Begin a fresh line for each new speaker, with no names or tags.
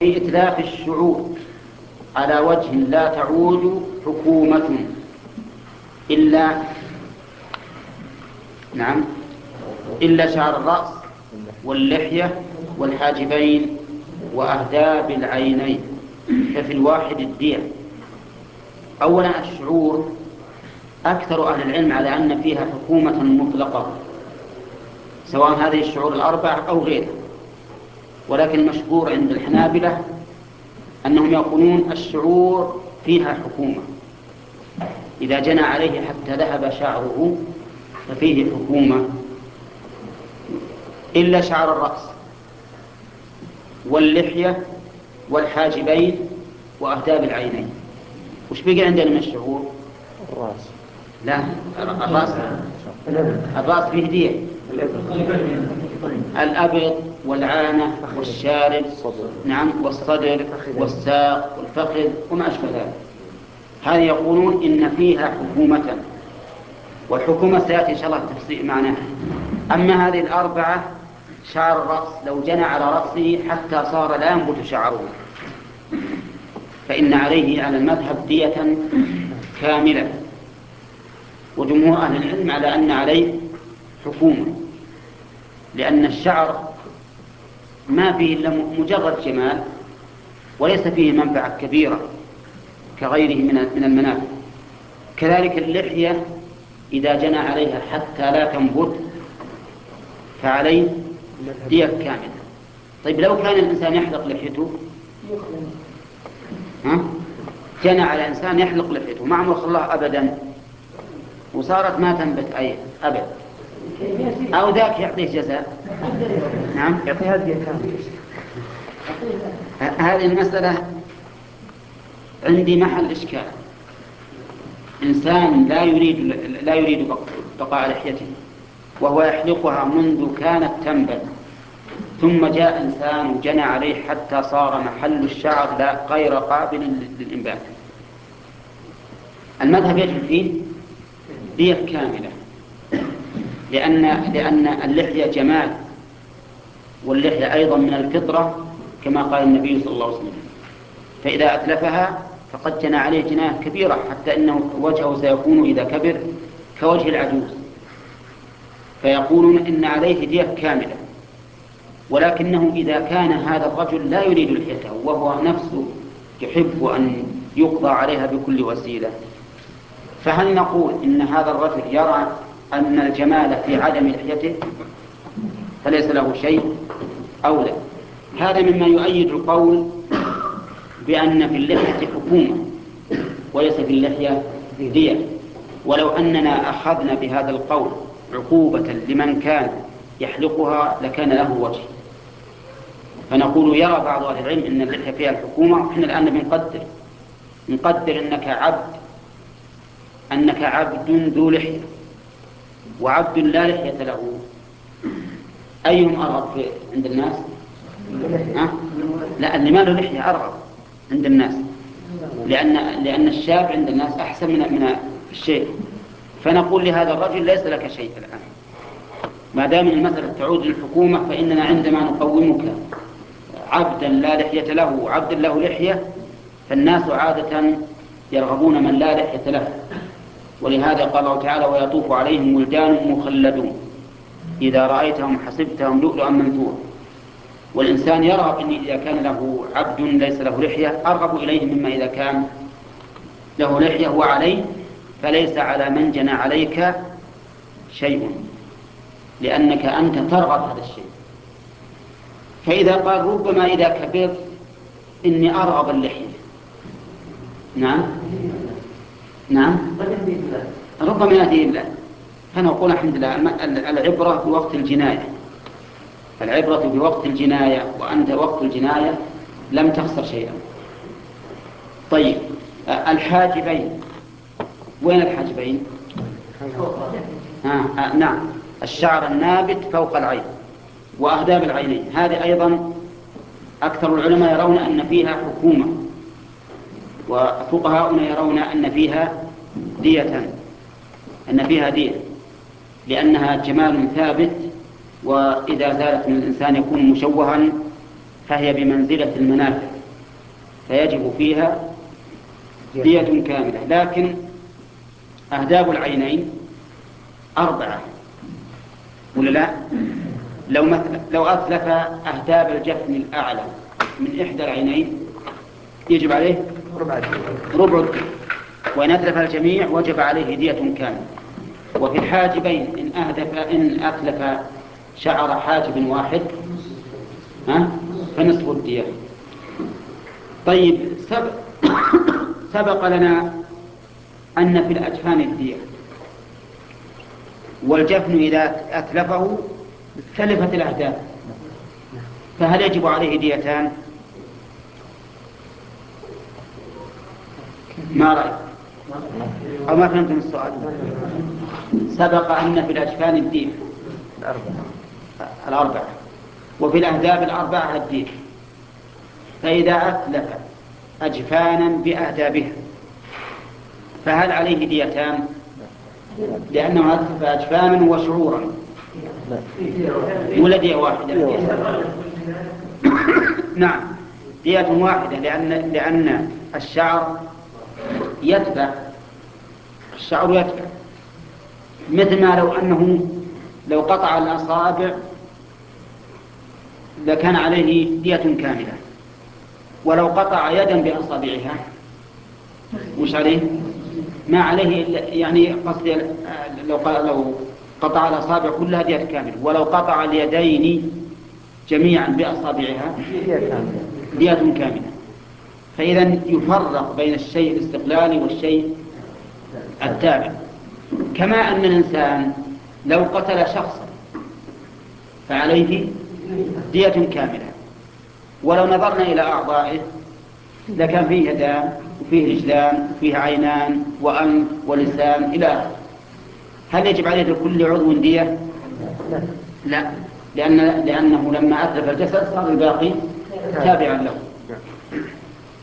في إتلاف الشعور على وجه لا تعود حكومة إلا شعر الرأس واللحية والحاجبين وأهداب العينين، ففي الواحد الدية. أولا الشعور أكثر أهل العلم على أن فيها حكومة مطلقة، سواء هذه الشعور الأربع أو غيرها، ولكن المشهور عند الحنابلة أنهم يقولون الشعور فيها حكومة، إذا جنى عليه حتى ذهب شعره ففيه حكومة، إلا شعر الرأس واللحية والحاجبين وأهداب العينين. وش بقي عندنا من الشعور؟
الرأس.
لا، الرأس فيه دية، الأبط والعانة والشارب والصدر والساق والفخذ وما أشبه ذلك. هذه يقولون إن فيها حكومة، والحكومة سيأتي إن شاء الله تفصيل معناها. أما هذه الأربعة، شعر الرأس لو جنى على رأسه حتى صار لا ينبت شعره فإن عليه على المذهب دية كاملة، وجمهور أهل العلم على أن عليه حكومة، لأن الشعر ما فيه إلا مجرد جمال وليس فيه منفعة كبيرة كغيره من المنافع. كذلك اللحية إذا جنى عليها حتى لا تنبت فعليه دية كاملة. طيب لو كان الإنسان يحلق لحيته، جنى على إنسان يحلق لحيته مع عمره خلاه أبدا وصارت ما تنبت أي أبد، أو ذاك يعطيه جزاء؟ نعم،
يعطيها دية كاملة.
هذه المسألة عندي محل إشكال. إنسان لا يريد بقاء لحيته وهو يحلقها منذ كانت تنبت، ثم جاء إنسان وجنى عليه حتى صار محل الشعر لا غير قابل للإنبات، المذهب يجب فيه دية كاملة، لأن اللحية جمال، واللحية أيضا من الفطرة كما قال النبي صلى الله عليه وسلم، فإذا أتلفها فقد جنى عليه جناية كبيرة، حتى إنه وجهه سيكون إذا كبر كوجه العجوز، فيقولون إن عليه دية كاملة. ولكنه إذا كان هذا الرجل لا يريد لحيته وهو نفسه يحب أن يقضى عليها بكل وسيلة، فهل نقول إن هذا الرجل يرى أن الجمال في عدم لحيته فليس له شيء أو لا؟ هذا مما يؤيد القول بأن في اللحية حكومة وليس في اللحية دية. ولو أننا أخذنا بهذا القول عقوبة لمن كان يحلقها لكان له وجه، فنقول يرى بعض أهل العلم أن اللحية فيها الحكومة، وإحنا الآن نقدر أنك عبد ذو لحية وعبد لا لحية له، أيهم أرغب عند الناس؟ لا، اللي ما له لحية أرغب عند الناس، لأن الشاب عند الناس أحسن من الشيخ. فنقول لهذا الرجل ليس لك شيء الآن، ما دام المسألة تعود للحكومة، فإننا عندما نقومك عبدا لا لحية له وعبد له لحية، فالناس عادة يرغبون من لا لحية له، ولهذا قال الله تعالى: ويطوف عليهم ولدان مخلدون إذا رأيتهم حسبتهم لؤلؤا منثورا. والإنسان يرغب أن إذا كان له عبد ليس له لحية أرغب إليه مما إذا كان له لحية وعليه، فليس على من جنى عليك شيء، لأنك أنت ترغب هذا الشيء. فإذا قال ربما إذا كبرت إني أرغب اللحية، نعم ربما يأتي الله، فنقول الحمد لله العبرة بوقت الجناية، العبرة بوقت الجناية، وأنت وقت الجناية لم تخسر شيئا. طيب الحاجبين، وين الحاجبين؟ نعم، الشعر النابت فوق العين وأهداب العينين، هذه أيضا أكثر العلماء يرون أن فيها حكومة، وفقهاؤنا يرون أن فيها دية، لأنها جمال ثابت، وإذا زالت من الإنسان يكون مشوها، فهي بمنزلة المنافع. فيجب فيها دية كاملة. لكن أهداب العينين 4 ولا لا؟ لو أتلف أهداب الجفن الأعلى من إحدى العينين يجب عليه ربع الدية، وإن أتلف الجميع وجب عليه دية كاملة. وفي الحاجبين إن أتلف شعر حاجب واحد فنصف الدية. طيب، سبق لنا أن في الأجفان الدية، والجفن إذا أتلفه تلفت الأهداب، فهل يجب عليه ديتان؟ ما رأيك؟ أو ما فهمتم السؤال؟ سبق أن في الأجفان الدية الأربعة، وفي الأهداب الأربعة الدية. فإذا أتلف أجفانا بأهدابها فهل عليه ديتان؟ لأنه أتلف أجفانا وشعورا، ولا دية واحدة؟ نعم، دية واحدة، لأن الشعر يتبع، الشعر يتبع، مثل ما لو قطع الأصابع لكان عليه دية كاملة، ولو قطع يدا بأصابعها وش عليه؟ ما عليه إلا يعني قصدي لو قطع الأصابع كلها دية كاملة، ولو قطع اليدين جميعا بأصابعها دية كاملة. فإذا يفرق بين الشيء الاستقلالي والشيء التابع. كما أن الإنسان لو قتل شخصا فعليه دية كاملة، ولو نظرنا إلى أعضائه لكان فيه يدان وفيه رجلان وفيه عينان وأنف ولسان إلى آخره. هل يجب عليه لكل عضو دية؟ لا، لأنه لما أتلف الجسد صار الباقي تابعا له.